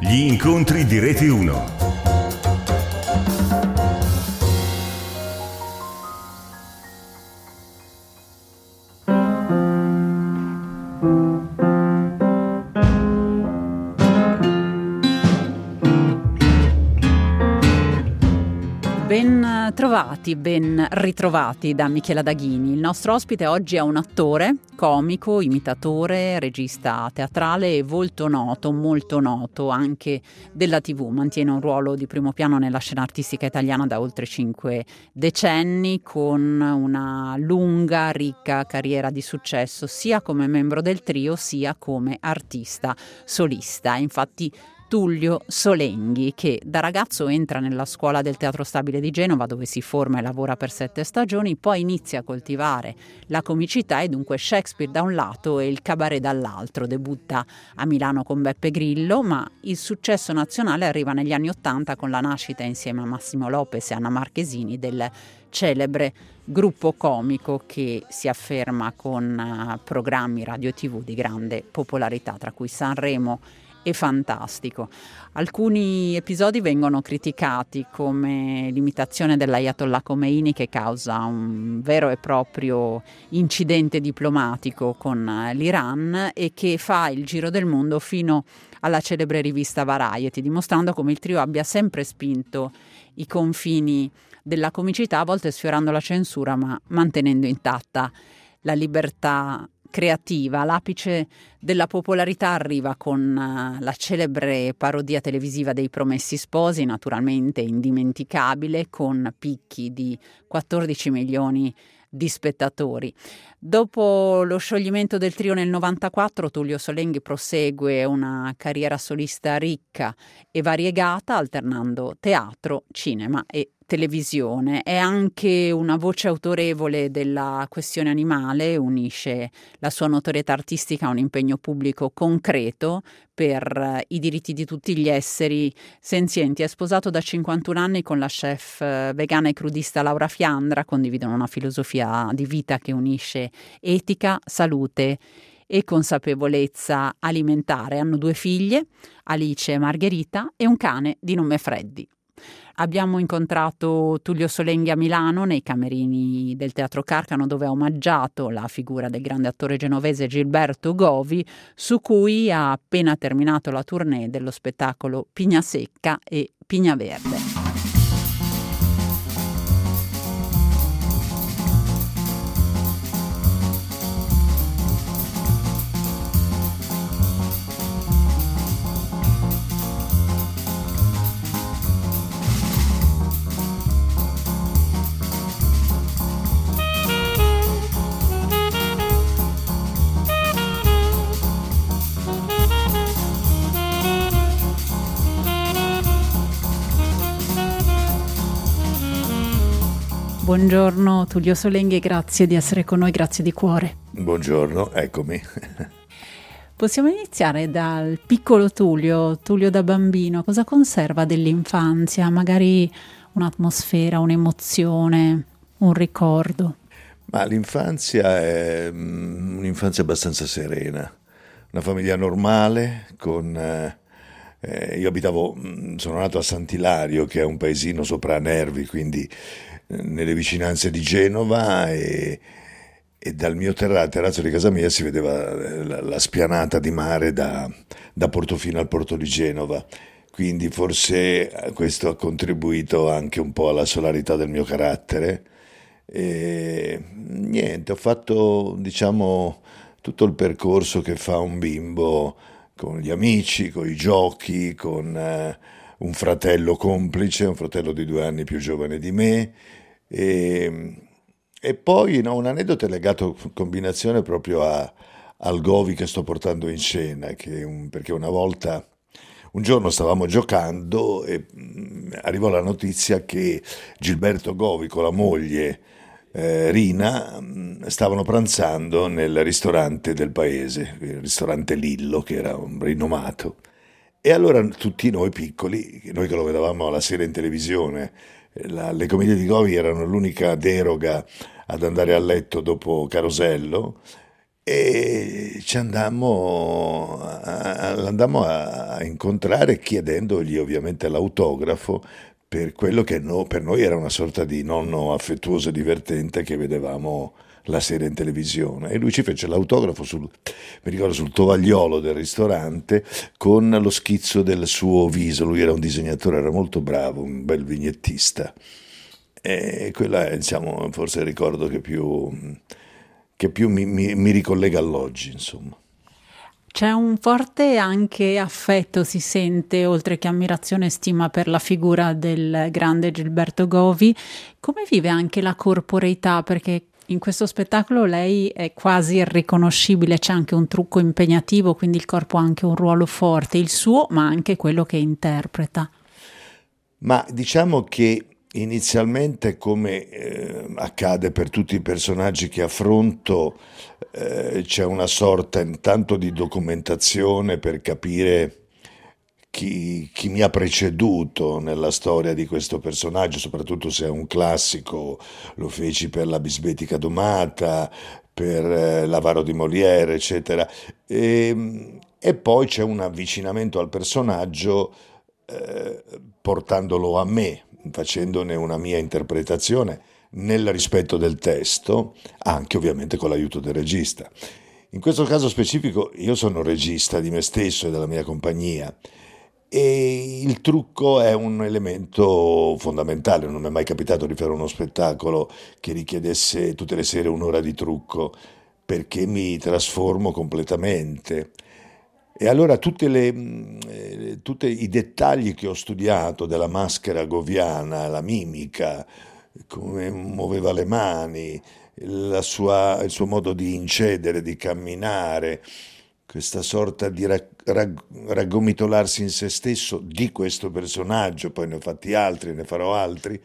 Gli incontri di Rete 1. Ben trovati, ben ritrovati da Michela Daghini. Il nostro ospite oggi è un attore, comico, imitatore, regista teatrale e volto noto, molto noto anche della TV. Mantiene un ruolo di primo piano nella scena artistica italiana da oltre 5 decenni, con una lunga, ricca carriera di successo sia come membro del trio sia come artista solista. Infatti Tullio Solenghi, che da ragazzo entra nella scuola del Teatro Stabile di Genova, dove si forma e lavora per 7 stagioni, poi inizia a coltivare la comicità e dunque Shakespeare da un lato e il cabaret dall'altro. Debutta a Milano con Beppe Grillo, ma il successo nazionale arriva negli anni '80 con la nascita insieme a Massimo Lopez e Anna Marchesini del celebre gruppo comico che si afferma con programmi radio e TV di grande popolarità, tra cui Sanremo e Fantastico. Alcuni episodi vengono criticati, come l'imitazione dell'Ayatollah Khomeini, che causa un vero e proprio incidente diplomatico con l'Iran e che fa il giro del mondo fino alla celebre rivista Variety, dimostrando come il trio abbia sempre spinto i confini della comicità, a volte sfiorando la censura ma mantenendo intatta la libertà creativa. L'apice della popolarità arriva con la celebre parodia televisiva dei Promessi Sposi, naturalmente indimenticabile, con picchi di 14 milioni di spettatori. Dopo lo scioglimento del trio nel 94, Tullio Solenghi prosegue una carriera solista ricca e variegata, alternando teatro, cinema e televisione. È anche una voce autorevole della questione animale, unisce la sua notorietà artistica a un impegno pubblico concreto per i diritti di tutti gli esseri senzienti. È sposato da 51 anni con la chef vegana e crudista Laura Fiandra, condividono una filosofia di vita che unisce etica, salute e consapevolezza alimentare. Hanno 2 figlie, Alice e Margherita, e un cane di nome Freddy. Abbiamo incontrato Tullio Solenghi a Milano nei camerini del Teatro Carcano, dove ha omaggiato la figura del grande attore genovese Gilberto Govi, su cui ha appena terminato la tournée dello spettacolo Pigna Secca e Pigna Verde. Buongiorno Tullio Solenghi, grazie di essere con noi, grazie di cuore. Buongiorno, eccomi. Possiamo iniziare dal piccolo Tullio da bambino. Cosa conserva dell'infanzia? Magari un'atmosfera, un'emozione, un ricordo? Ma l'infanzia è un'infanzia abbastanza serena, una famiglia normale con... sono nato a Sant'Ilario, che è un paesino sopra Nervi, quindi nelle vicinanze di Genova, e dal mio terrazzo di casa mia si vedeva la spianata di mare da Portofino al porto di Genova, quindi forse questo ha contribuito anche un po' alla solarità del mio carattere. E niente, ho fatto diciamo tutto il percorso che fa un bimbo, con gli amici, con i giochi, con un fratello complice, un fratello di 2 anni più giovane di me, e poi un aneddoto è legato in combinazione proprio al Govi che sto portando in scena, perché un giorno stavamo giocando e arrivò la notizia che Gilberto Govi con la moglie Rina stavano pranzando nel ristorante del paese, il ristorante Lillo, che era un rinomato. E allora tutti noi piccoli, noi che lo vedevamo alla sera in televisione, le commedie di Govi erano l'unica deroga ad andare a letto dopo Carosello, e l'andammo a incontrare chiedendogli ovviamente l'autografo per quello che per noi era una sorta di nonno affettuoso e divertente che vedevamo la sera in televisione, e lui ci fece l'autografo mi ricordo, sul tovagliolo del ristorante con lo schizzo del suo viso. Lui era un disegnatore, era molto bravo, un bel vignettista, e quella è, diciamo, forse il ricordo che più mi ricollega all'oggi, insomma. C'è un forte anche affetto, si sente, oltre che ammirazione e stima per la figura del grande Gilberto Govi. Come vive anche la corporeità? Perché in questo spettacolo lei è quasi irriconoscibile, c'è anche un trucco impegnativo, quindi il corpo ha anche un ruolo forte, il suo, ma anche quello che interpreta. Ma diciamo che inizialmente, come accade per tutti i personaggi che affronto, c'è una sorta intanto di documentazione per capire chi mi ha preceduto nella storia di questo personaggio, soprattutto se è un classico. Lo feci per la Bisbetica Domata, per l'Avaro di Molière, eccetera. E poi c'è un avvicinamento al personaggio portandolo a me, facendone una mia interpretazione nel rispetto del testo, anche ovviamente con l'aiuto del regista. In questo caso specifico io sono regista di me stesso e della mia compagnia, e il trucco è un elemento fondamentale. Non mi è mai capitato di fare uno spettacolo che richiedesse tutte le sere un'ora di trucco, perché mi trasformo completamente. E allora tutti i dettagli che ho studiato della maschera goviana, la mimica, come muoveva le mani, il suo modo di incedere, di camminare, questa sorta di raggomitolarsi in se stesso di questo personaggio, poi ne ho fatti altri, ne farò altri,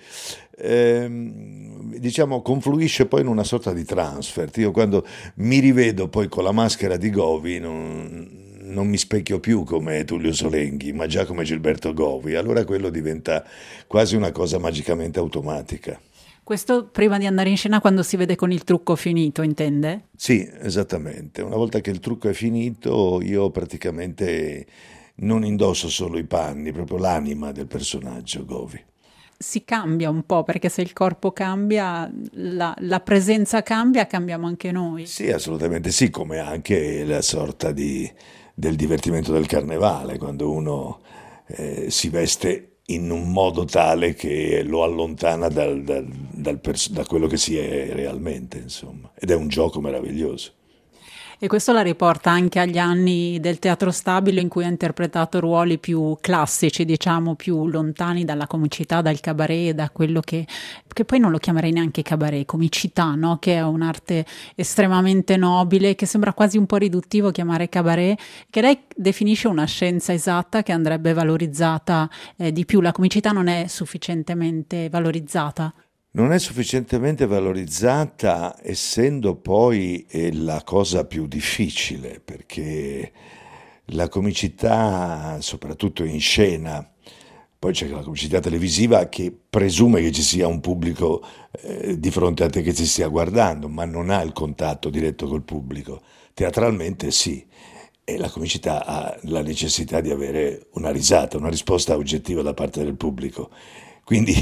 diciamo confluisce poi in una sorta di transfert. Io quando mi rivedo poi con la maschera di Govi non mi specchio più come Tullio Solenghi, ma già come Gilberto Govi. Allora quello diventa quasi una cosa magicamente automatica. Questo prima di andare in scena, quando si vede con il trucco finito, intende? Sì, esattamente. Una volta che il trucco è finito, io praticamente non indosso solo i panni, proprio l'anima del personaggio Govi. Si cambia un po', perché se il corpo cambia, la presenza cambia, cambiamo anche noi. Sì, assolutamente sì, come anche la sorta del divertimento del carnevale, quando uno si veste in un modo tale che lo allontana da quello che si è realmente, insomma. Ed è un gioco meraviglioso. E questo la riporta anche agli anni del teatro stabile, in cui ha interpretato ruoli più classici, diciamo, più lontani dalla comicità, dal cabaret, da quello che poi non lo chiamerei neanche cabaret, comicità, no? Che è un'arte estremamente nobile, che sembra quasi un po' riduttivo chiamare cabaret, che lei definisce una scienza esatta che andrebbe valorizzata di più. La comicità non è sufficientemente valorizzata. Non è sufficientemente valorizzata, essendo poi la cosa più difficile, perché la comicità, soprattutto in scena, poi c'è la comicità televisiva che presume che ci sia un pubblico di fronte a te che ti stia guardando, ma non ha il contatto diretto col pubblico. Teatralmente sì, e la comicità ha la necessità di avere una risata, una risposta oggettiva da parte del pubblico. Quindi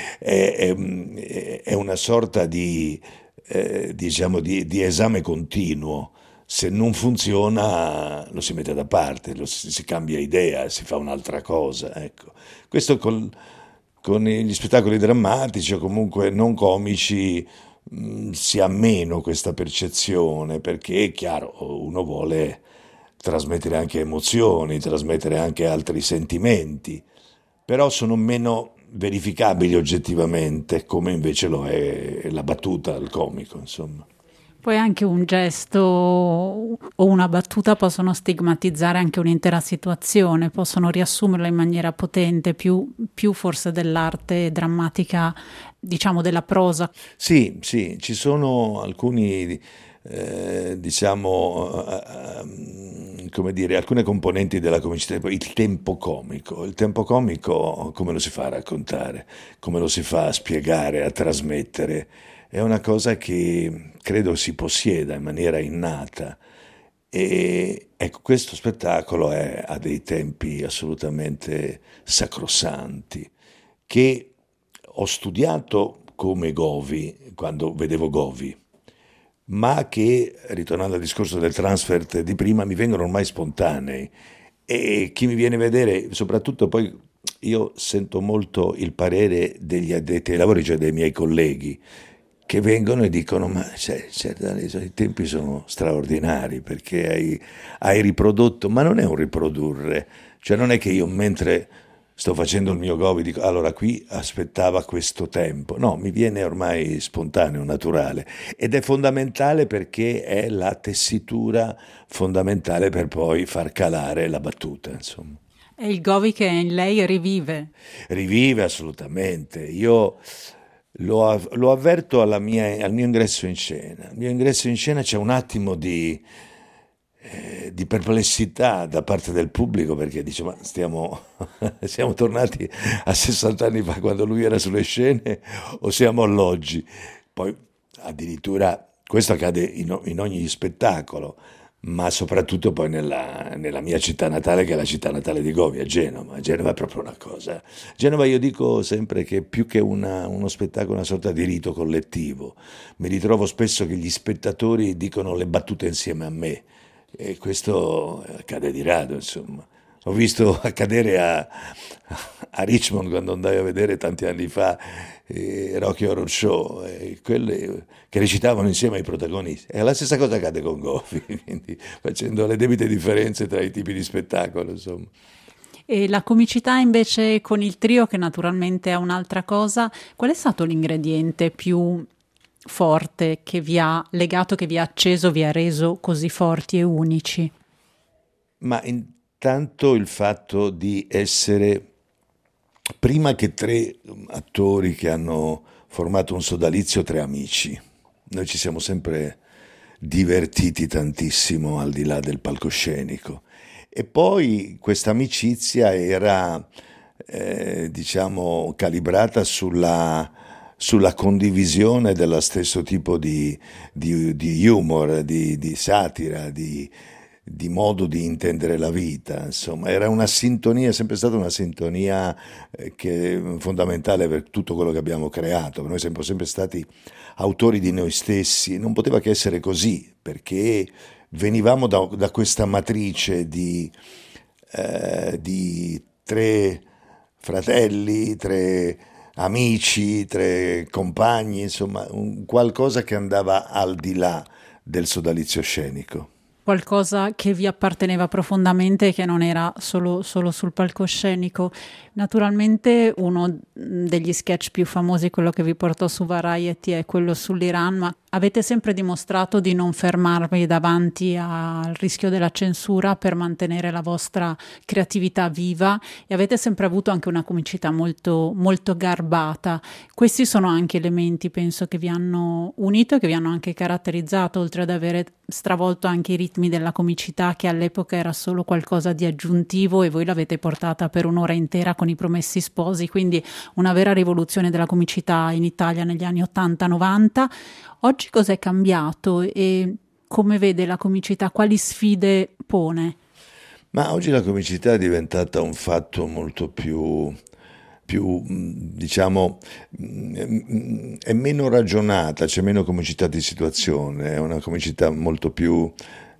è una sorta diciamo di esame continuo. Se non funziona lo si mette da parte, si cambia idea, si fa un'altra cosa. Ecco. Questo con gli spettacoli drammatici o comunque non comici si ha meno questa percezione, perché è chiaro, uno vuole trasmettere anche emozioni, trasmettere anche altri sentimenti, però sono meno verificabili oggettivamente, come invece lo è la battuta, il comico, insomma. Poi anche un gesto o una battuta possono stigmatizzare anche un'intera situazione, possono riassumerla in maniera potente, più forse dell'arte drammatica, diciamo della prosa. Sì, ci sono alcuni diciamo, come dire, alcune componenti della comicità. Il tempo comico come lo si fa a raccontare, come lo si fa a spiegare, a trasmettere, è una cosa che credo si possieda in maniera innata. E ecco, questo spettacolo ha dei tempi assolutamente sacrosanti, che ho studiato come Govi, quando vedevo Govi, ma che, ritornando al discorso del transfert di prima, mi vengono ormai spontanei. E chi mi viene a vedere, soprattutto poi io sento molto il parere degli addetti ai lavori, cioè dei miei colleghi, che vengono e dicono: ma i tempi sono straordinari perché hai riprodotto, ma non è un riprodurre, cioè non è che io mentre sto facendo il mio Govi dico allora qui aspettava questo tempo, no, mi viene ormai spontaneo, naturale, ed è fondamentale perché è la tessitura fondamentale per poi far calare la battuta, insomma. È il Govi che in lei rivive. Rivive assolutamente. Io lo avverto al mio ingresso in scena. Al mio ingresso in scena c'è un attimo di perplessità da parte del pubblico, perché dice: ma siamo tornati a 60 anni fa quando lui era sulle scene o siamo all'oggi? Poi addirittura questo accade in ogni spettacolo, ma soprattutto poi nella mia città natale, che è la città natale di Govi, a Genova. Genova è proprio una cosa. Genova, io dico sempre che più che uno spettacolo, una sorta di rito collettivo. Mi ritrovo spesso che gli spettatori dicono le battute insieme a me, e questo accade di rado, insomma. Ho visto accadere a Richmond, quando andai a vedere tanti anni fa Rocky Horror Show, quelle che recitavano insieme ai protagonisti. E la stessa cosa accade con Goffy, quindi facendo le debite differenze tra i tipi di spettacolo, insomma. E la comicità invece con il trio, che naturalmente è un'altra cosa, qual è stato l'ingrediente più forte che vi ha legato, che vi ha acceso, vi ha reso così forti e unici? Ma intanto il fatto di essere, prima che tre attori che hanno formato un sodalizio, tre amici. Noi ci siamo sempre divertiti tantissimo al di là del palcoscenico. E poi questa amicizia era, diciamo, calibrata sulla condivisione dello stesso tipo di humor, di satira, di modo di intendere la vita. Insomma, era una sintonia, è sempre stata una sintonia che è fondamentale per tutto quello che abbiamo creato. Noi siamo sempre stati autori di noi stessi, non poteva che essere così, perché venivamo da questa matrice di tre fratelli, tre amici, tre compagni, insomma, qualcosa che andava al di là del sodalizio scenico. Qualcosa che vi apparteneva profondamente e che non era solo sul palcoscenico. Naturalmente uno degli sketch più famosi, quello che vi portò su Variety, è quello sull'Iran, ma avete sempre dimostrato di non fermarvi davanti al rischio della censura per mantenere la vostra creatività viva, e avete sempre avuto anche una comicità molto, molto garbata. Questi sono anche elementi, penso, che vi hanno unito e che vi hanno anche caratterizzato, oltre ad avere stravolto anche i ritmi della comicità, che all'epoca era solo qualcosa di aggiuntivo, e voi l'avete portata per un'ora intera con I Promessi Sposi, quindi una vera rivoluzione della comicità in Italia negli anni 80-90. Oggi cos'è cambiato e come vede la comicità? Quali sfide pone? Ma oggi la comicità è diventata un fatto molto più diciamo, è meno ragionata, c'è meno comicità di situazione, è una comicità molto più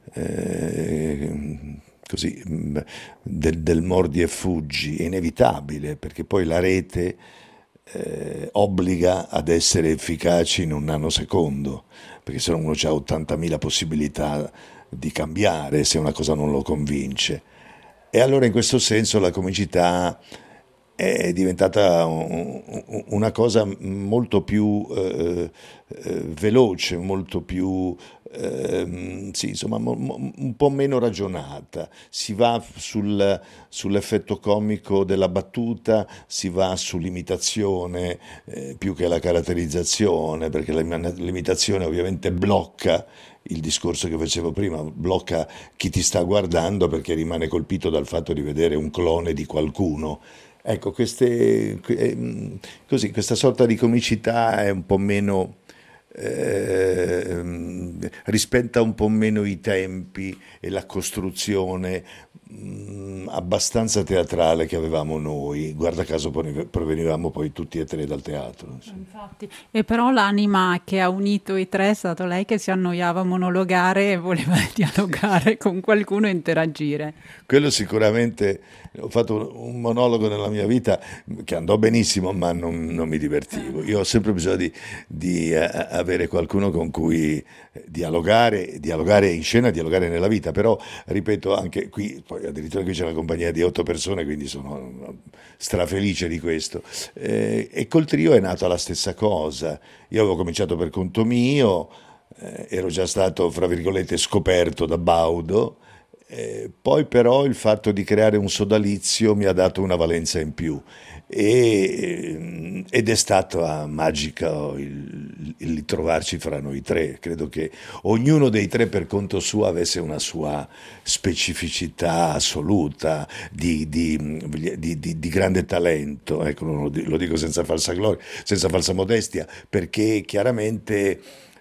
così, del mordi e fuggi. È inevitabile, perché poi la rete obbliga ad essere efficaci in un nanosecondo, perché se no uno ha 80.000 possibilità di cambiare se una cosa non lo convince. E allora in questo senso la comicità è diventata una cosa molto più veloce, molto più sì, insomma, un po' meno ragionata. Si va sull'effetto comico della battuta, si va sull'imitazione più che la caratterizzazione, perché l'imitazione ovviamente blocca il discorso che facevo prima, blocca chi ti sta guardando, perché rimane colpito dal fatto di vedere un clone di qualcuno. Ecco, così, questa sorta di comicità è un po' meno rispetta un po' meno i tempi e la costruzione abbastanza teatrale che avevamo noi. Guarda caso provenivamo poi tutti e tre dal teatro. Insomma. Infatti. E però l'anima che ha unito i tre è stato lei che si annoiava a monologare e voleva dialogare con qualcuno e interagire. Quello sicuramente, ho fatto un monologo nella mia vita che andò benissimo, ma non mi divertivo. Io ho sempre bisogno di avere qualcuno con cui dialogare in scena, dialogare nella vita, però ripeto anche qui, poi addirittura qui c'è una compagnia di 8 persone, quindi sono strafelice di questo. E col trio è nata la stessa cosa. Io avevo cominciato per conto mio, ero già stato, fra virgolette, scoperto da Baudo. Poi però il fatto di creare un sodalizio mi ha dato una valenza in più ed è stata magica il trovarci fra noi tre. Credo che ognuno dei tre per conto suo avesse una sua specificità assoluta di grande talento, ecco, lo dico senza falsa gloria, senza falsa modestia, perché chiaramente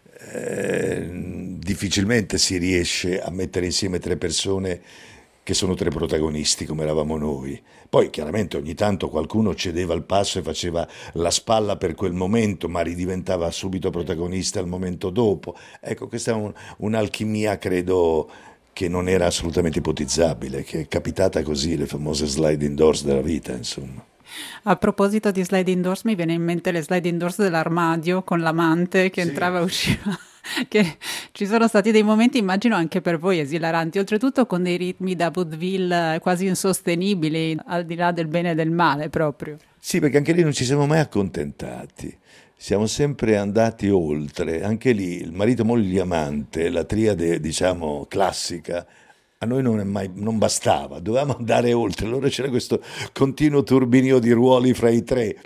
difficilmente si riesce a mettere insieme 3 persone che sono 3 protagonisti come eravamo noi. Poi chiaramente ogni tanto qualcuno cedeva il passo e faceva la spalla per quel momento, ma ridiventava subito protagonista al momento dopo. Ecco, questa è un'alchimia, credo, che non era assolutamente ipotizzabile, che è capitata così, le famose sliding doors della vita, insomma. A proposito di sliding doors, mi viene in mente le sliding doors dell'armadio con l'amante che entrava e usciva, che ci sono stati dei momenti, immagino anche per voi, esilaranti, oltretutto con dei ritmi da vaudeville quasi insostenibili, al di là del bene e del male proprio. Sì, perché anche lì non ci siamo mai accontentati, siamo sempre andati oltre, anche lì il marito, moglie, amante, la triade diciamo classica, a noi non bastava, dovevamo andare oltre, allora c'era questo continuo turbinio di ruoli fra i tre.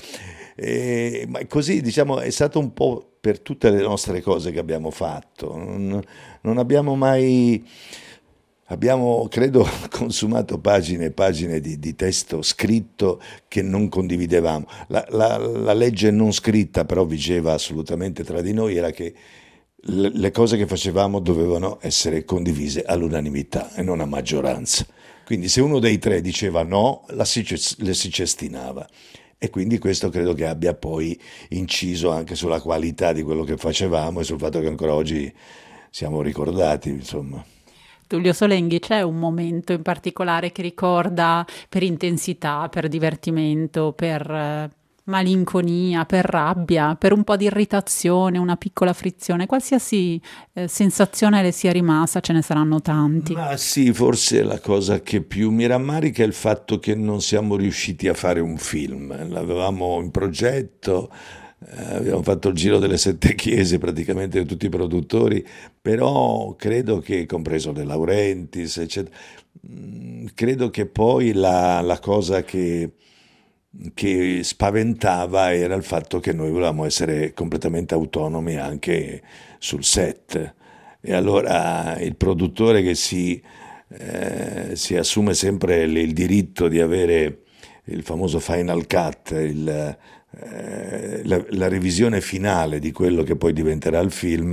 Ma così diciamo è stato un po' per tutte le nostre cose che abbiamo fatto, non abbiamo mai, abbiamo credo consumato pagine e pagine di testo scritto che non condividevamo. La legge non scritta però vigeva assolutamente tra di noi, era che le cose che facevamo dovevano essere condivise all'unanimità e non a maggioranza. Quindi se uno dei tre diceva no, le si cestinava. E quindi questo credo che abbia poi inciso anche sulla qualità di quello che facevamo e sul fatto che ancora oggi siamo ricordati, insomma. Tullio Solenghi, c'è un momento in particolare che ricorda per intensità, per divertimento, per malinconia, per rabbia, per un po' di irritazione, una piccola frizione, qualsiasi sensazione le sia rimasta, ce ne saranno tanti. Ma sì, forse la cosa che più mi rammarica è il fatto che non siamo riusciti a fare un film. L'avevamo in progetto, abbiamo fatto il giro delle 7 chiese praticamente di tutti i produttori, però credo che, compreso De Laurentiis, eccetera, credo che poi la cosa che spaventava era il fatto che noi volevamo essere completamente autonomi anche sul set, e allora il produttore che si assume sempre il diritto di avere il famoso final cut, la revisione finale di quello che poi diventerà il film,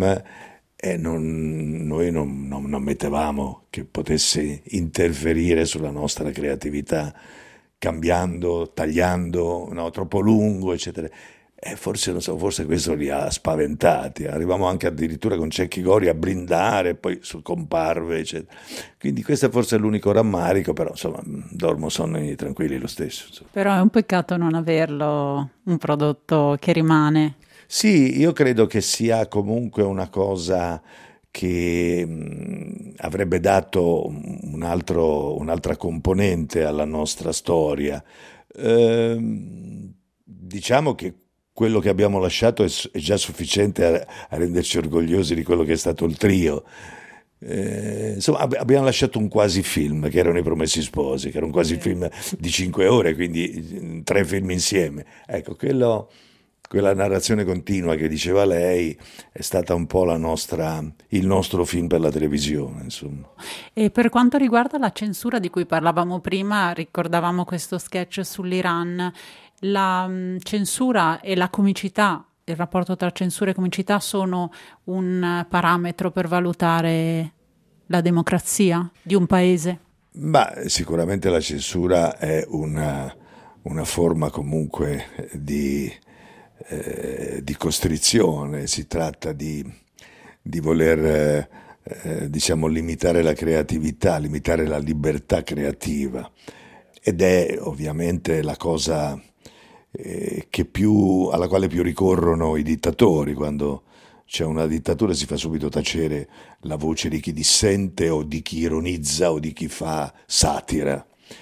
noi non mettevamo che potesse interferire sulla nostra creatività, cambiando, tagliando, no, troppo lungo, eccetera. Forse, non so, forse questo li ha spaventati. Arrivavamo anche addirittura con Cecchi Gori a brindare, poi comparve, eccetera. Quindi questo è forse l'unico rammarico, però insomma dormo sonni tranquilli lo stesso. Insomma. Però è un peccato non averlo, un prodotto che rimane. Sì, io credo che sia comunque una cosa che avrebbe dato un'altra componente alla nostra storia. Diciamo che quello che abbiamo lasciato è già sufficiente a renderci orgogliosi di quello che è stato il trio. Insomma, abbiamo lasciato un quasi film, che erano I Promessi Sposi, che era un quasi film di 5 ore, quindi 3 film insieme. Ecco, quella narrazione continua che diceva lei è stata un po' il nostro film per la televisione, insomma. E per quanto riguarda la censura di cui parlavamo prima, ricordavamo questo sketch sull'Iran, la censura e la comicità il rapporto tra censura e comicità sono un parametro per valutare la democrazia di un paese? Ma sicuramente la censura è una forma comunque di costrizione, si tratta di voler diciamo limitare la creatività, limitare la libertà creativa, ed è ovviamente la cosa alla quale più ricorrono i dittatori. Quando c'è una dittatura si fa subito tacere la voce di chi dissente o di chi ironizza o di chi fa satira.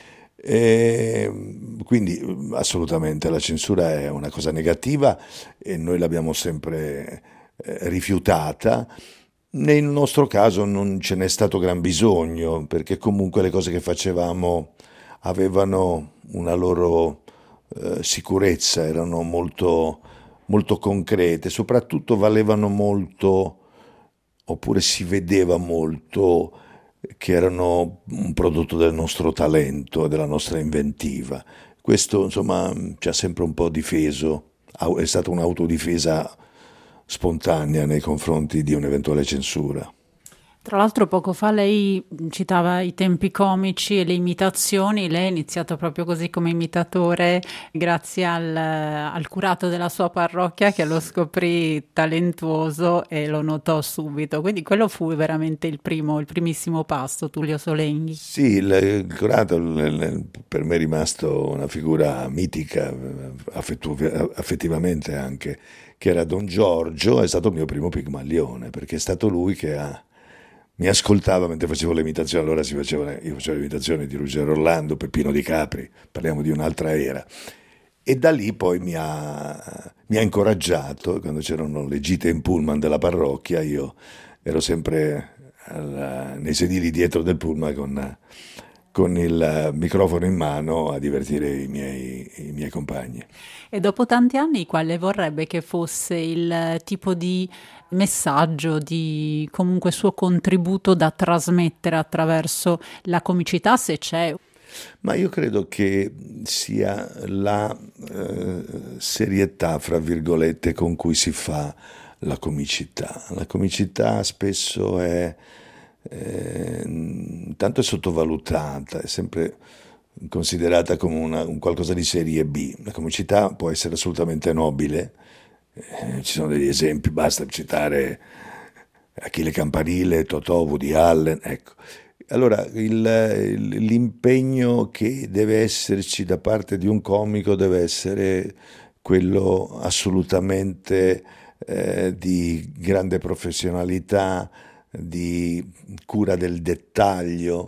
Quindi assolutamente la censura è una cosa negativa e noi l'abbiamo sempre rifiutata. Nel nostro caso non ce n'è stato gran bisogno, perché comunque le cose che facevamo avevano una loro sicurezza, erano molto, molto concrete, soprattutto valevano molto, oppure si vedeva molto che erano un prodotto del nostro talento, della nostra inventiva. Questo insomma ci ha sempre un po' difeso, è stata un'autodifesa spontanea nei confronti di un'eventuale censura. Tra l'altro poco fa lei citava i tempi comici e le imitazioni, lei ha iniziato proprio così come imitatore grazie al curato della sua parrocchia che lo scoprì talentuoso e lo notò subito, quindi quello fu veramente il primissimo passo, Tullio Solenghi. Sì, il curato per me è rimasto una figura mitica, affettivamente anche, che era Don Giorgio, è stato il mio primo Pigmalione, perché è stato lui che mi ascoltava mentre facevo le imitazioni. Allora io facevo le imitazioni di Ruggero Orlando, Peppino Di Capri, parliamo di un'altra era, e da lì poi mi ha incoraggiato. Quando c'erano le gite in pullman della parrocchia io ero sempre nei sedili dietro del pullman con il microfono in mano a divertire i miei compagni. E dopo tanti anni, quale vorrebbe che fosse il tipo di messaggio, di comunque suo contributo da trasmettere attraverso la comicità, se c'è? Ma io credo che sia la serietà, fra virgolette, con cui si fa la comicità. La comicità spesso tanto è sottovalutata, è sempre considerata come un qualcosa di serie B. La comicità può essere assolutamente nobile, ci sono degli esempi, basta citare Achille Campanile, Totò, Woody Allen, ecco. Allora, l'impegno che deve esserci da parte di un comico deve essere quello assolutamente di grande professionalità, di cura del dettaglio,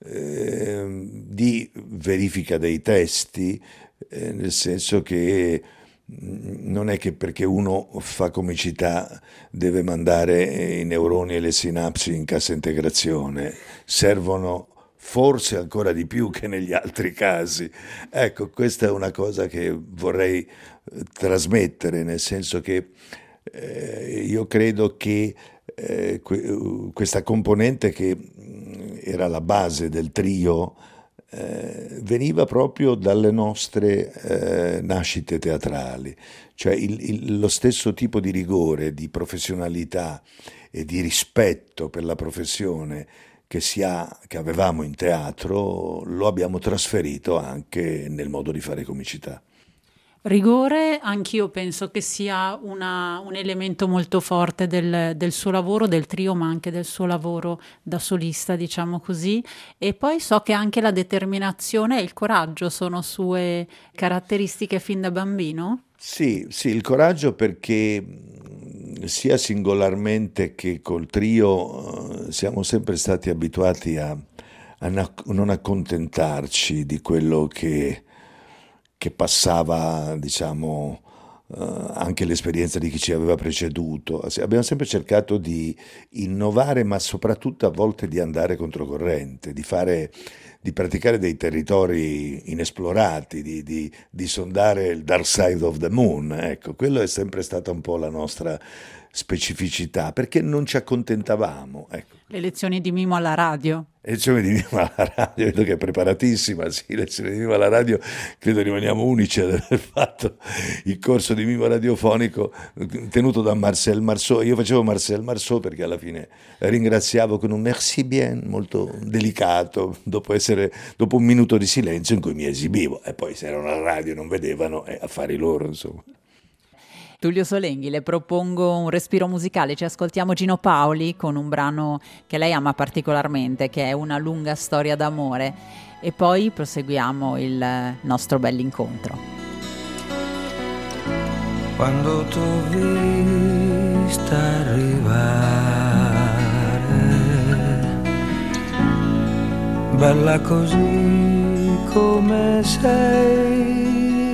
di verifica dei testi, nel senso che non è che perché uno fa comicità deve mandare i neuroni e le sinapsi in cassa integrazione, servono forse ancora di più che negli altri casi. Ecco, questa è una cosa che vorrei trasmettere, nel senso che io credo che questa componente che era la base del trio veniva proprio dalle nostre nascite teatrali, cioè lo stesso tipo di rigore, di professionalità e di rispetto per la professione che avevamo in teatro, lo abbiamo trasferito anche nel modo di fare comicità. Rigore, anch'io penso che sia un elemento molto forte del suo lavoro, del trio, ma anche del suo lavoro da solista, diciamo così. E poi so che anche la determinazione e il coraggio sono sue caratteristiche fin da bambino. Sì, il coraggio, perché sia singolarmente che col trio siamo sempre stati abituati a non accontentarci di quello che passava, diciamo, anche l'esperienza di chi ci aveva preceduto. Abbiamo sempre cercato di innovare, ma soprattutto a volte di andare controcorrente, di praticare dei territori inesplorati, di sondare il dark side of the moon. Ecco, quello è sempre stata un po' la nostra specificità, perché non ci accontentavamo. Ecco. Le lezioni di mimo alla radio. lezione di Viva la radio, vedo che è preparatissima, sì, lezione di Viva la radio, credo rimaniamo unici ad aver fatto il corso di Viva radiofonico tenuto da Marcel Marceau. Io facevo Marcel Marceau perché alla fine ringraziavo con un merci bien molto delicato, dopo un minuto di silenzio in cui mi esibivo, e poi se erano alla radio e non vedevano, affari loro, insomma. Tullio Solenghi, le propongo un respiro musicale, ci ascoltiamo Gino Paoli con un brano che lei ama particolarmente, che è Una lunga storia d'amore, e poi proseguiamo il nostro bell'incontro. Quando t'ho vista arrivare, bella così come sei,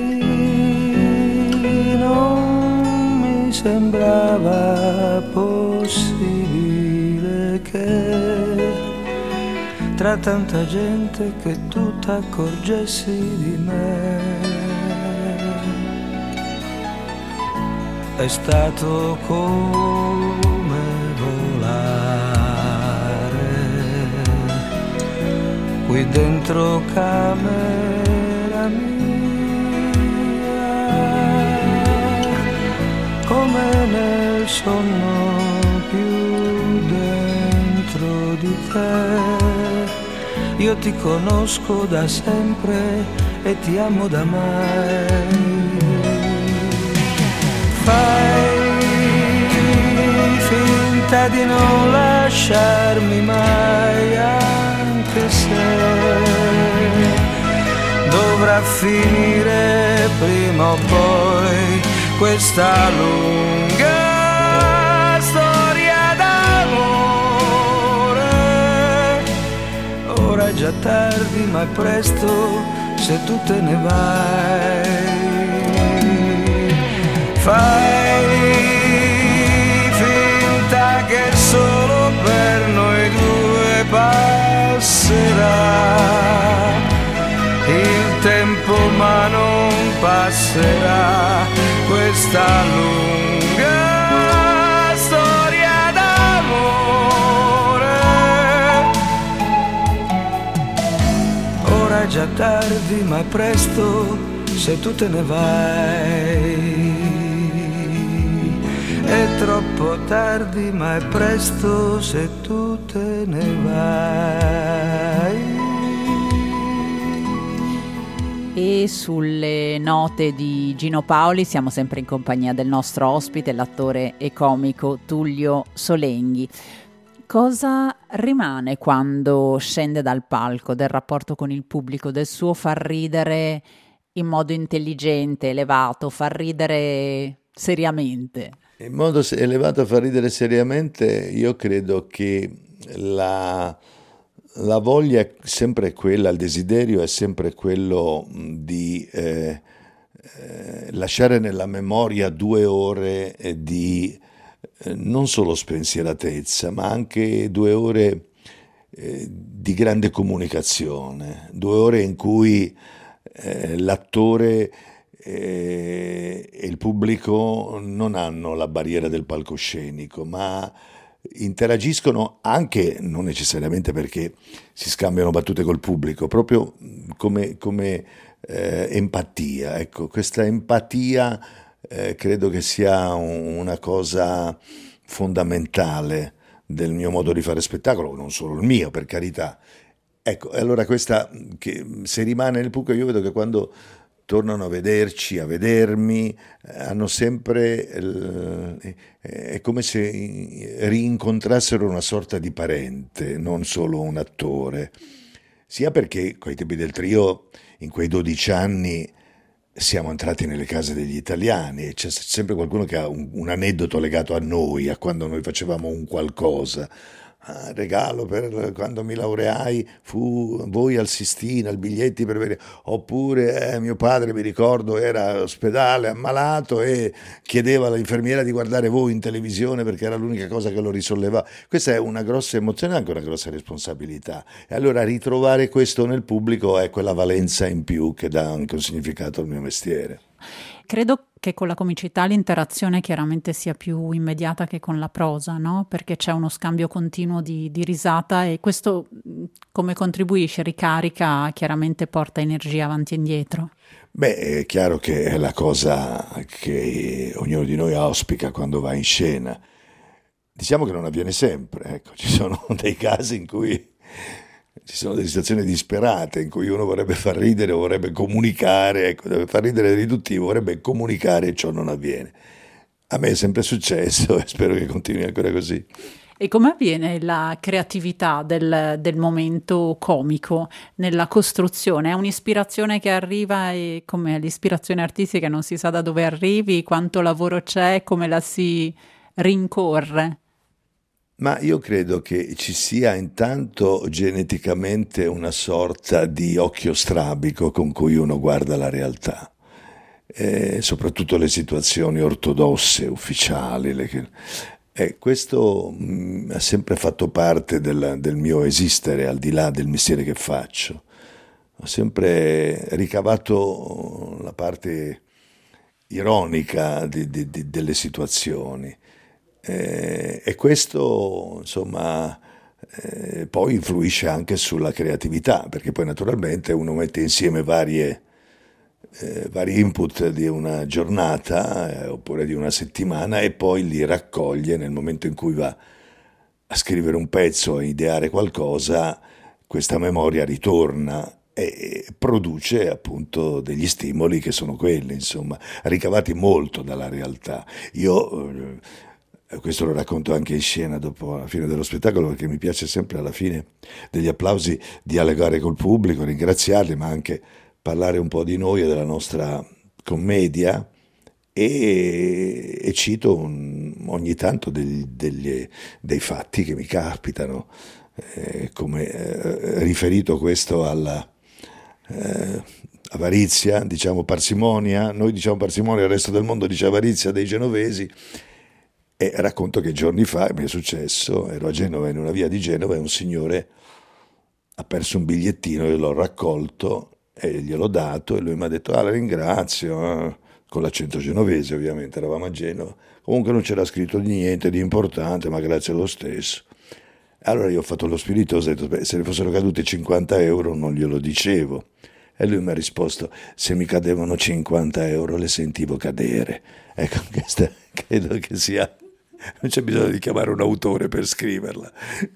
sembrava possibile che tra tanta gente che tu t'accorgessi di me. È stato come volare qui dentro camera mia, come nel sonno più dentro di te. Io ti conosco da sempre e ti amo da mai. Fai finta di non lasciarmi mai, anche se dovrà finire prima o poi questa lunga storia d'amore. Ora è già tardi ma è presto se tu te ne vai. Fai finta che solo per noi due passerà il tempo, ma non passerà questa lunga storia d'amore. Ora è già tardi ma è presto se tu te ne vai. È troppo tardi ma è presto se tu te ne vai. E sulle note di Gino Paoli siamo sempre in compagnia del nostro ospite, l'attore e comico Tullio Solenghi. Cosa rimane quando scende dal palco, del rapporto con il pubblico, del suo far ridere in modo intelligente, elevato, far ridere seriamente? In modo elevato a far ridere seriamente, io credo che la voglia è sempre quella, il desiderio è sempre quello di lasciare nella memoria 2 ore di non solo spensieratezza, ma anche 2 ore di grande comunicazione, 2 ore in cui l'attore e il pubblico non hanno la barriera del palcoscenico, ma interagiscono anche, non necessariamente perché si scambiano battute col pubblico, proprio come empatia. Ecco, questa empatia credo che sia una cosa fondamentale del mio modo di fare spettacolo, non solo il mio, per carità. Ecco, allora questa, che se rimane nel pubblico, io vedo che quando tornano a vederci, a vedermi, hanno sempre, è come se rincontrassero una sorta di parente, non solo un attore, sia perché coi tempi del trio, in quei 12 anni, siamo entrati nelle case degli italiani e c'è sempre qualcuno che ha un aneddoto legato a noi, a quando noi facevamo un qualcosa. Regalo per quando mi laureai fu voi al Sistina, i biglietti per vedere, oppure mio padre, mi ricordo, era all'ospedale ammalato e chiedeva all'infermiera di guardare voi in televisione perché era l'unica cosa che lo risollevava. Questa è una grossa emozione e anche una grossa responsabilità, e allora ritrovare questo nel pubblico è quella valenza in più che dà anche un significato al mio mestiere. Credo che con la comicità l'interazione chiaramente sia più immediata che con la prosa, no? Perché c'è uno scambio continuo di risata, e questo come contribuisce? Ricarica, chiaramente porta energia avanti e indietro. Beh, è chiaro che è la cosa che ognuno di noi auspica quando va in scena. Diciamo che non avviene sempre, ecco, ci sono dei casi in cui ci sono delle situazioni disperate in cui uno vorrebbe far ridere o vorrebbe comunicare, ecco, deve far ridere di tutti, vorrebbe comunicare e ciò non avviene. A me è sempre successo e spero che continui ancora così. E come avviene la creatività del momento comico nella costruzione? È un'ispirazione che arriva e come l'ispirazione artistica non si sa da dove arrivi, quanto lavoro c'è, come la si rincorre? Ma io credo che ci sia intanto geneticamente una sorta di occhio strabico con cui uno guarda la realtà, soprattutto le situazioni ortodosse, ufficiali. Questo ha sempre fatto parte del mio esistere, al di là del mestiere che faccio. Ho sempre ricavato la parte ironica delle situazioni. E questo, insomma, poi influisce anche sulla creatività, perché poi naturalmente uno mette insieme vari input di una giornata oppure di una settimana e poi li raccoglie nel momento in cui va a scrivere un pezzo, a ideare qualcosa, questa memoria ritorna e produce appunto degli stimoli che sono quelli, insomma, ricavati molto dalla realtà. Io questo lo racconto anche in scena dopo la fine dello spettacolo, perché mi piace sempre alla fine degli applausi dialogare col pubblico, ringraziarli, ma anche parlare un po' di noi e della nostra commedia e cito ogni tanto dei fatti che mi capitano, come riferito questo alla avarizia, diciamo parsimonia, noi diciamo parsimonia, il resto del mondo dice avarizia dei genovesi. E racconto che giorni fa mi è successo, ero a Genova, in una via di Genova, e un signore ha perso un bigliettino, io l'ho raccolto e gliel'ho dato e lui mi ha detto la ringrazio, con l'accento genovese ovviamente, eravamo a Genova, comunque non c'era scritto di niente di importante, ma grazie lo stesso. Allora io ho fatto lo spiritoso e ho detto, se ne fossero caduti 50 euro non glielo dicevo. E lui mi ha risposto, se mi cadevano 50 euro le sentivo cadere. Ecco, questa credo che sia... Non c'è bisogno di chiamare un autore per scriverla.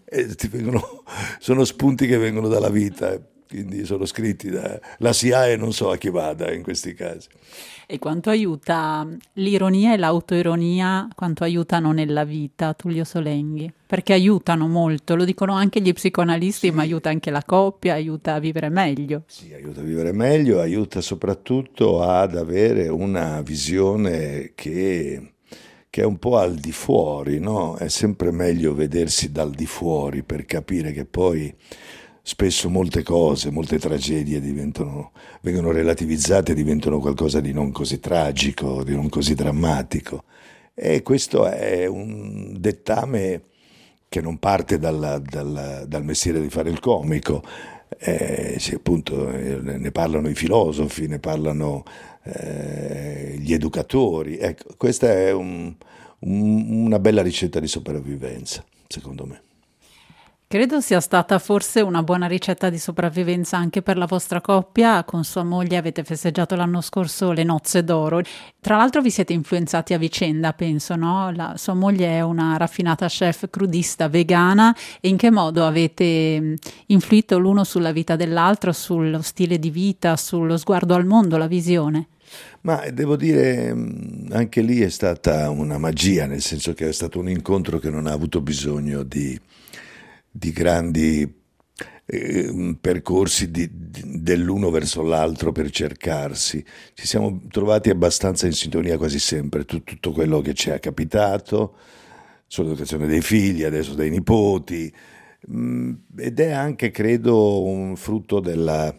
Sono spunti che vengono dalla vita, quindi sono scritti la SIAE, non so a chi vada in questi casi. E quanto aiuta l'ironia e l'autoironia, quanto aiutano nella vita, Tullio Solenghi? Perché aiutano molto, lo dicono anche gli psicoanalisti, sì. Ma aiuta anche la coppia, aiuta a vivere meglio. Sì, aiuta a vivere meglio, aiuta soprattutto ad avere una visione che è un po' al di fuori, no? È sempre meglio vedersi dal di fuori per capire che poi spesso molte cose, molte tragedie vengono relativizzate e diventano qualcosa di non così tragico, di non così drammatico. E questo è un dettame che non parte dal mestiere di fare il comico. Appunto, ne parlano i filosofi, ne parlano gli educatori. Ecco, questa è una bella ricetta di sopravvivenza, secondo me. Credo sia stata forse una buona ricetta di sopravvivenza anche per la vostra coppia. Con sua moglie avete festeggiato l'anno scorso le nozze d'oro. Tra l'altro vi siete influenzati a vicenda, penso, no? Sua moglie è una raffinata chef crudista vegana. E in che modo avete influito l'uno sulla vita dell'altro, sullo stile di vita, sullo sguardo al mondo, la visione? Ma devo dire, anche lì è stata una magia, nel senso che è stato un incontro che non ha avuto bisogno di grandi percorsi dell'uno verso l'altro per cercarsi. Ci siamo trovati abbastanza in sintonia quasi sempre, tutto quello che ci è capitato, sull'educazione dei figli, adesso dei nipoti, ed è anche, credo, un frutto del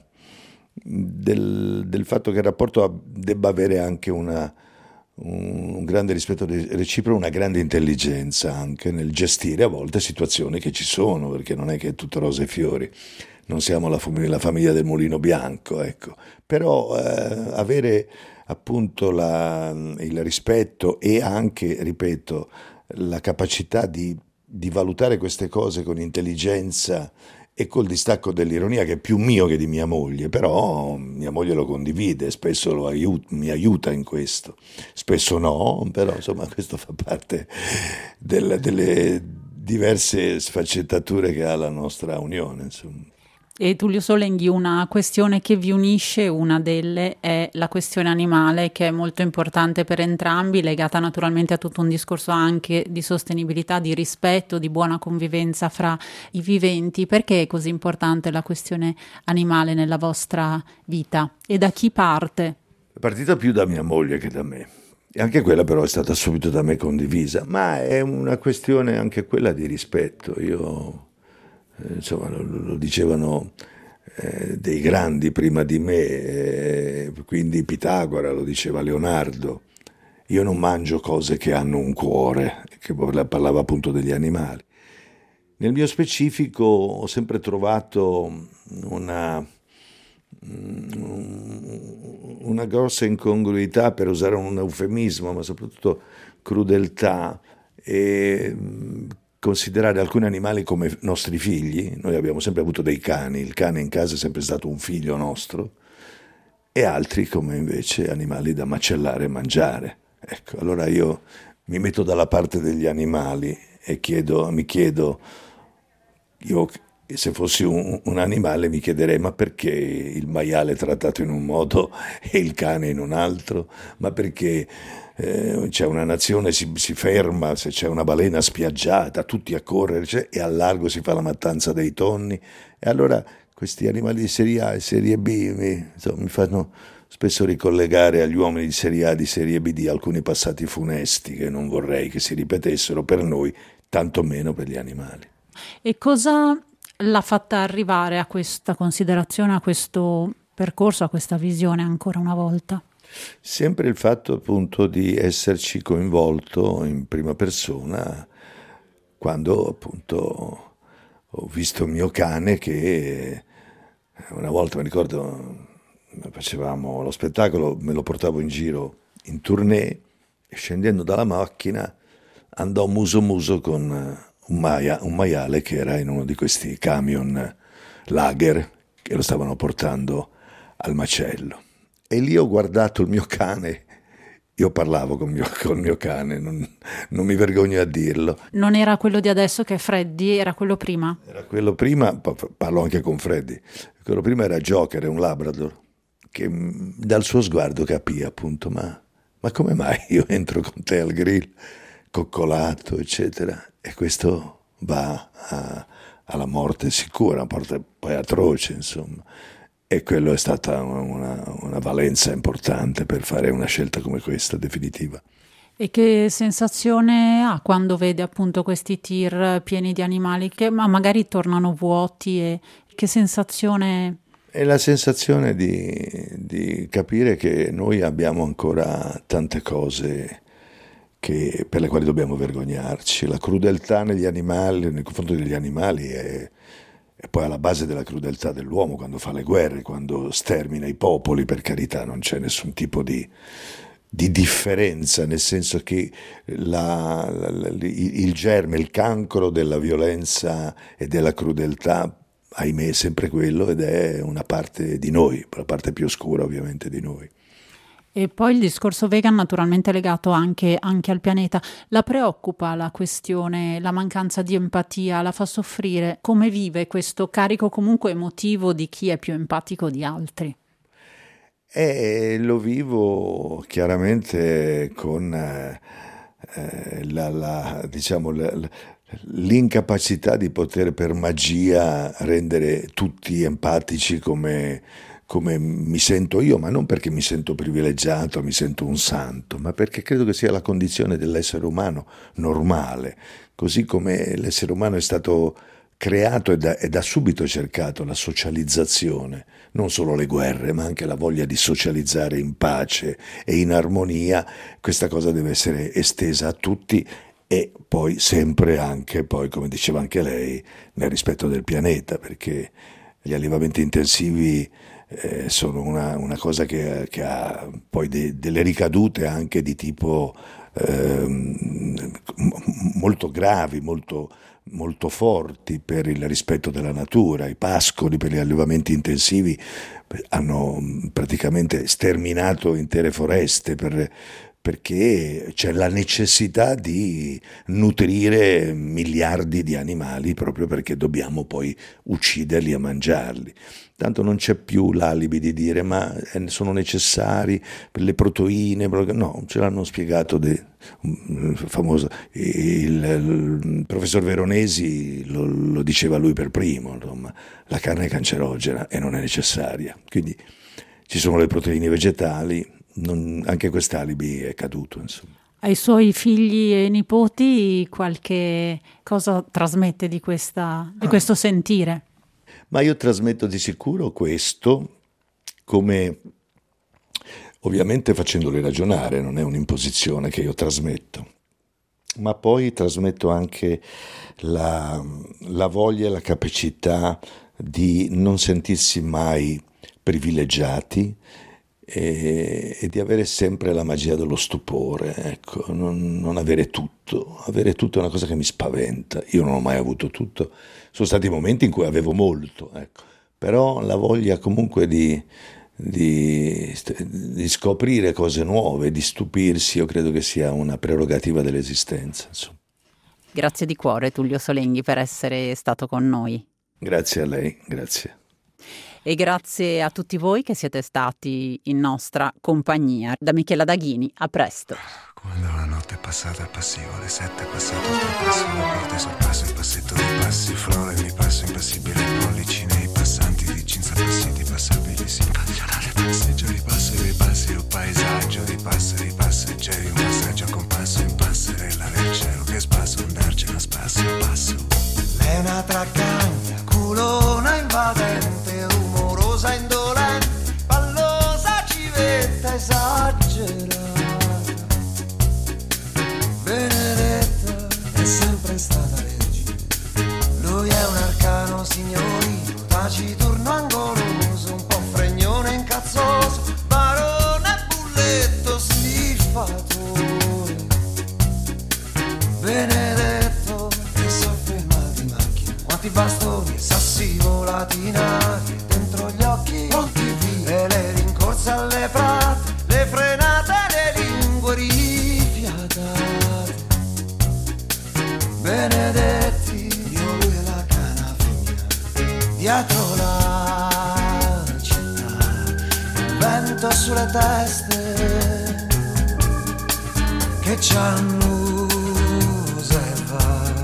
fatto che il rapporto debba avere anche un grande rispetto reciproco, una grande intelligenza anche nel gestire a volte situazioni che ci sono, perché non è che è tutto rose e fiori, non siamo la famiglia del mulino bianco, ecco. Però avere appunto il rispetto e anche, ripeto, la capacità di valutare queste cose con intelligenza e col distacco dell'ironia che è più mio che di mia moglie, però mia moglie lo condivide, spesso mi aiuta in questo, spesso no, però insomma questo fa parte delle diverse sfaccettature che ha la nostra unione, insomma. E Tullio Solenghi, una questione che vi unisce, una delle, è la questione animale, che è molto importante per entrambi, legata naturalmente a tutto un discorso anche di sostenibilità, di rispetto, di buona convivenza fra i viventi. Perché è così importante la questione animale nella vostra vita? E da chi parte? È partita più da mia moglie che da me. E anche quella però è stata subito da me condivisa, ma è una questione anche quella di rispetto. Io... insomma, lo dicevano dei grandi prima di me, quindi Pitagora, lo diceva Leonardo, io non mangio cose che hanno un cuore, che parlava appunto degli animali. Nel mio specifico ho sempre trovato una grossa incongruità, per usare un eufemismo, ma soprattutto crudeltà, e considerare alcuni animali come nostri figli. Noi abbiamo sempre avuto dei cani, il cane in casa è sempre stato un figlio nostro, e altri come invece animali da macellare e mangiare. Ecco, allora io mi metto dalla parte degli animali e mi chiedo, io se fossi un animale mi chiederei: ma perché il maiale è trattato in un modo e il cane in un altro? Ma perché c'è una nazione, si ferma se c'è una balena spiaggiata, tutti a correre, e al largo si fa la mattanza dei tonni? E allora questi animali di serie A e serie B mi fanno spesso ricollegare agli uomini di serie A, di serie B, di alcuni passati funesti che non vorrei che si ripetessero per noi, tanto meno per gli animali. E cosa l'ha fatta arrivare a questa considerazione, a questo percorso, a questa visione ancora una volta? Sempre il fatto appunto di esserci coinvolto in prima persona, quando appunto ho visto mio cane che una volta, mi ricordo, facevamo lo spettacolo, me lo portavo in giro in tournée e scendendo dalla macchina andò muso a muso con un maiale che era in uno di questi camion lager che lo stavano portando al macello. E lì ho guardato il mio cane, io parlavo con il mio cane, non mi vergogno a dirlo. Non era quello di adesso che è Freddy, era quello prima? Era quello prima, parlo anche con Freddy, quello prima era Joker, è un Labrador, che dal suo sguardo capì appunto, ma come mai io entro con te al grill, coccolato, eccetera, e questo va alla morte sicura, una morte poi atroce, insomma. E quello è stata una valenza importante per fare una scelta come questa, definitiva. E che sensazione ha quando vede appunto questi tir pieni di animali che magari tornano vuoti? E che sensazione? È la sensazione di capire che noi abbiamo ancora tante cose per le quali dobbiamo vergognarci. La crudeltà negli animali, nei confronti degli animali è poi alla base della crudeltà dell'uomo quando fa le guerre, quando stermina i popoli. Per carità, non c'è nessun tipo di differenza, nel senso che il germe, il cancro della violenza e della crudeltà, ahimè, è sempre quello, ed è una parte di noi, la parte più oscura ovviamente di noi. E poi il discorso vegan naturalmente legato anche al pianeta. La preoccupa la questione, la mancanza di empatia, la fa soffrire? Come vive questo carico comunque emotivo di chi è più empatico di altri? Lo vivo chiaramente con l'incapacità di poter per magia rendere tutti empatici come mi sento io, ma non perché mi sento privilegiato, mi sento un santo, ma perché credo che sia la condizione dell'essere umano normale, così come l'essere umano è stato creato e da subito cercato la socializzazione, non solo le guerre, ma anche la voglia di socializzare in pace e in armonia. Questa cosa deve essere estesa a tutti e poi sempre anche, come diceva anche lei, nel rispetto del pianeta, perché gli allevamenti intensivi sono una cosa che ha poi delle ricadute anche di tipo molto gravi, molto molto forti per il rispetto della natura. I pascoli per gli allevamenti intensivi hanno praticamente sterminato intere foreste perché c'è la necessità di nutrire miliardi di animali proprio perché dobbiamo poi ucciderli e mangiarli. Tanto non c'è più l'alibi di dire ma sono necessari per le proteine, no, ce l'hanno spiegato famoso, il professor Veronesi lo diceva lui per primo, insomma, la carne è cancerogena e non è necessaria, quindi ci sono le proteine vegetali, anche quest'alibi è caduto, insomma. Ai suoi figli e nipoti qualche cosa trasmette di questo sentire? Ma io trasmetto di sicuro questo, come ovviamente facendoli ragionare, non è un'imposizione che io trasmetto, ma poi trasmetto anche la voglia e la capacità di non sentirsi mai privilegiati e di avere sempre la magia dello stupore, ecco, non avere tutto. Avere tutto è una cosa che mi spaventa. Io non ho mai avuto tutto, sono stati momenti in cui avevo molto, ecco. Però la voglia comunque di scoprire cose nuove, di stupirsi, io credo che sia una prerogativa dell'esistenza, insomma. Grazie di cuore Tullio Solenghi per essere stato con noi. Grazie a lei, grazie. E grazie a tutti voi che siete stati in nostra compagnia. Da Michela Daghini, a presto. Quando la notte è passata al passivo, alle 7 è passato il passo, le porte sul passo, il passetto dei passi, flora e mi passo impassibile, i pollici nei passanti, di jeans appassiti, passabili, simpazionale, passeggeri, passo e ripassi, un paesaggio di passeri, passeggeri, un passaggio con passo in passerella del cielo, che spasso, andarcene a spasso, passo. Lei è una traccagna, culona invadente, rumorosa, indolente, pallosa, civetta, esagerata. Benedetta è sempre stata regina. Lui è un arcano signorino, taciturno, angoloso, un po' fregnone, incazzoso, barone, bulletto, stiffatore. Benedetto che sofferma di macchina, quanti bastoni e sassi volatinati dentro gli occhi, e le rincorse alle prate, le frenate, le lingue rifiatate. Benedetti, io lui e la cana femmina, dietro la città, il vento sulle teste che ci annusa e va.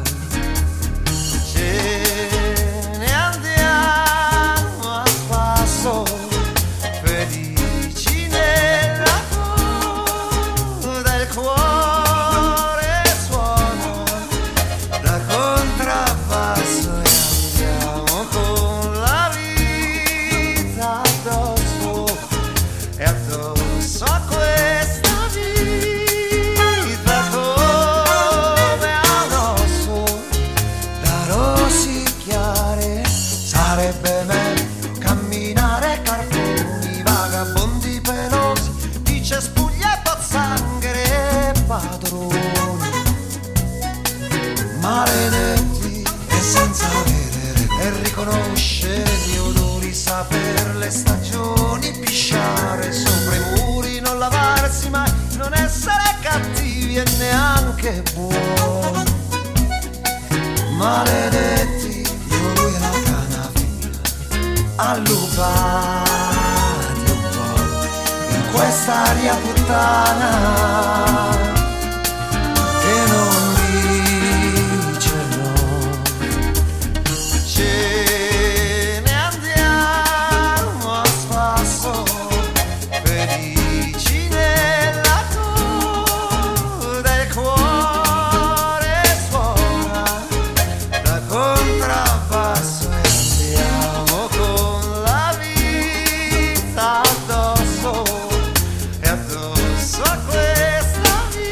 Ce ne andiamo a spasso, felici nella coda del cuore suona da contrabbasso e andiamo con la vita addosso e addosso a questa vita come a un osso da rosicchiare. Sarebbe meglio camminare carponi vagabondi pelosi di cespugli e pozzanghere e padroni maledetti e senza avere e riconoscere gli odori, saper le stagioni, pisciare sopra i muri, non lavarsi mai, non essere cattivi e neanche buoni. Maledetti, io lui e la cana femmina, allupati un po' in quest'aria puttana che non dice no. Ce ne andiamo a spasso, felici nella coda del cuore suona da contrabbasso e andiamo con la vita addosso e addosso a questa vita.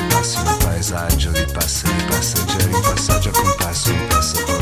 passi nel paesaggio di passeri passeggeri, un passaggio a compasso, un passo con